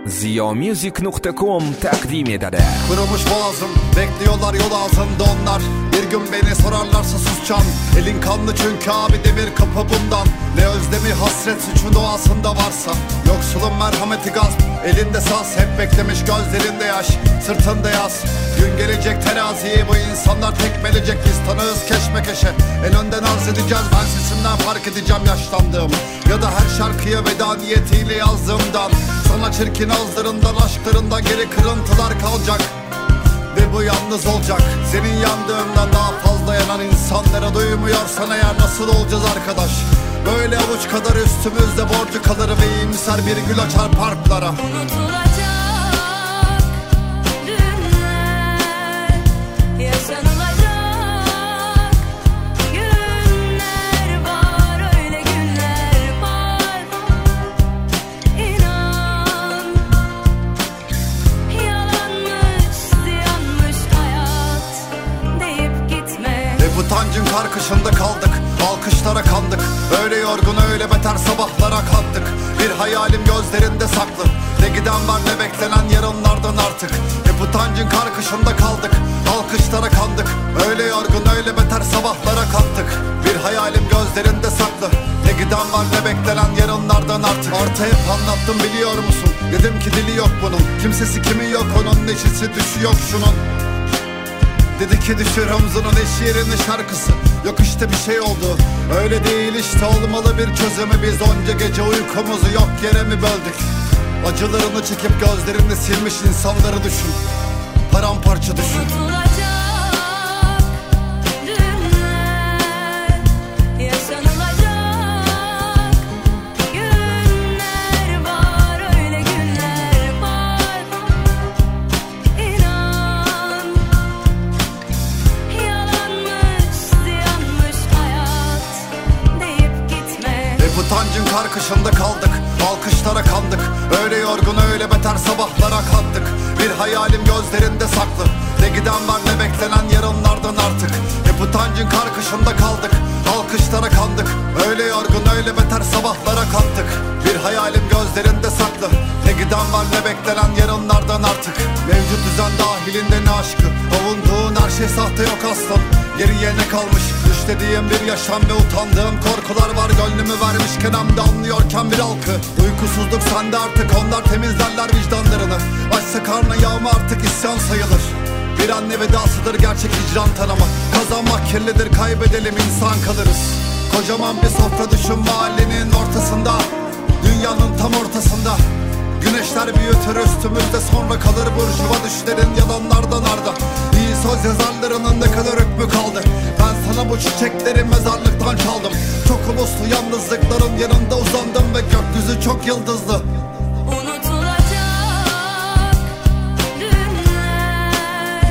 Ziyamusic.com takdim eder. Kırılmış boğazım, bekliyorlar yol ağzında onlar. Bir gün beni sorarlarsa susacağım. Elin kanlı çünkü abi demir kapı bundan. Ne özlemi hasret suçun doğasında varsa. Yoksulun merhameti gasp, elinde saz. Hep beklemiş gözlerinde yaş, sırtında yaz. Gün gelecek teraziyi bu insanlar tekmelecek. Biz tanığız keşmekeşe, en önden arz edeceğiz. Ben sesimden fark edeceğim yaşlandığımı. Ya da her şarkıya veda niyetiyle yazdığımdan. Sana çirkin ağızlarından, aşklarından geri kırıntılar kalacak. Ve bu yalnız olacak. Senin yandığından daha fazla yanan insanlara duymuyorsan eğer nasıl olacağız arkadaş? Böyle avuç kadar üstümüzde borcu kalır ve iyimser bir gül açar parklara. Unutulacak günler, yaşanılacak günler var, öyle günler var. İnan, yalanmış, ziyanmış hayat deyip gitme. Hep utancın karkışında kaldık, alkışlara kandık. Öyle yorgun öyle beter sabahlara kalktık. Bir hayalim gözlerinde saklı. Ne giden var ne beklenen yarınlardan artık. Hep utancın karkışında kaldık, alkışlara kandık. Öyle yorgun öyle beter sabahlara kalktık. Bir hayalim gözlerinde saklı. Ne giden var ne beklenen yarınlardan artık. Artı hep anlattım biliyor musun? Dedim ki dili yok bunun, kimsesi kimi yok onun, neşesi düşü yok şunun. Dedi ki düşür omzunun eş yerine şarkısı. Yok işte bir şey oldu, öyle değil işte olmalı bir çözümü. Biz onca gece uykumuzu yok yere mi böldük? Acılarını çekip gözlerini silmiş insanları düşün. Paramparça düşün. Unutulacak günler, yaşanılacak günler var, öyle günler var. İnan, yalanmış, ziyanmış hayat deyip gitme. Hep utancın karkışında kaldık, alkışlara kandık. Öyle yorgun öyle beter sabahlara kalktık. Bir hayalim gözlerinde saklı. Ne giden var ne beklenen yarınlardan artık. Hep utancın karkışında kaldık, alkışlara kandık. Öyle yorgun öyle beter sabahlara kalktık. Bir hayalim gözlerinde saklı. Ne giden var ne beklenen yarınlardan artık. Mevcut düzen dahilinde ne aşkı, avunduğun her şey sahte yok aslan. Geriye ne kalmış? Düşlediğim bir yaşam ve utandığım korkular var. Gönlümü vermişken hem de anlıyorken bir halkı. Uykusuzluk sende artık, onlar temizlerler vicdanlarını. Açsa karnı yağma artık isyan sayılır. Bir anne vedasıdır gerçek hicran tanımı. Kazanmak kirlidir, kaybedelim insan kalırız. Kocaman bir sofra düşün mahallenin ortasında. Dünyanın tam ortasında. Güneşler büyütür üstümüzde, sonra kalır burjuva düşlerin yalanlardan arda. İyi söz yazarlarının ne kadar hükmü kaldı. Ben sana bu çiçekleri mezarlıktan çaldım. Çok uluslu yalnızlıkların yanında uzandım ve gökyüzü çok yıldızlı. Unutulacak günler,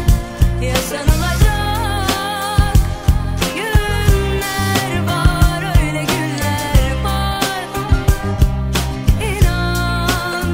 yaşanılacak günler var, öyle günler var. İnan,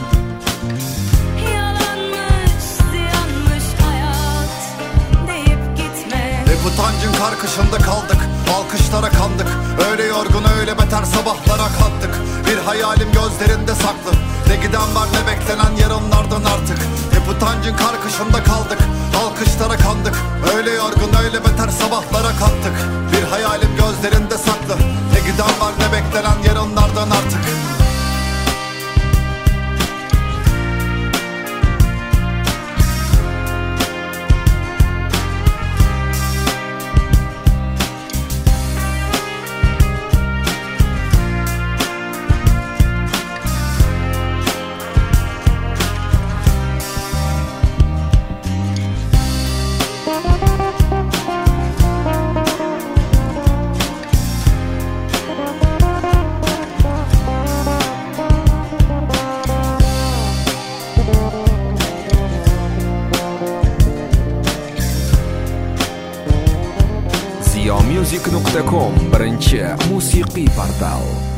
yalanmış, ziyanmış hayat deyip gitme. Hep utancın karkışında kaldık, alkışlara kandık. Öyle yorgun öyle beter sabahlara kalktık. Bir hayalim gözlerinde saklı. Ne giden var ne beklenen yarınlardan artık. Hep utancın karkışında kaldık, alkışlara kandık. Öyle yorgun öyle beter sabahlara kalktık. Bir hayalim gözlerinde saklı. Ne giden var ne beklenen yarınlardan artık. Ziyamusic.com birinchi musiqiy portal.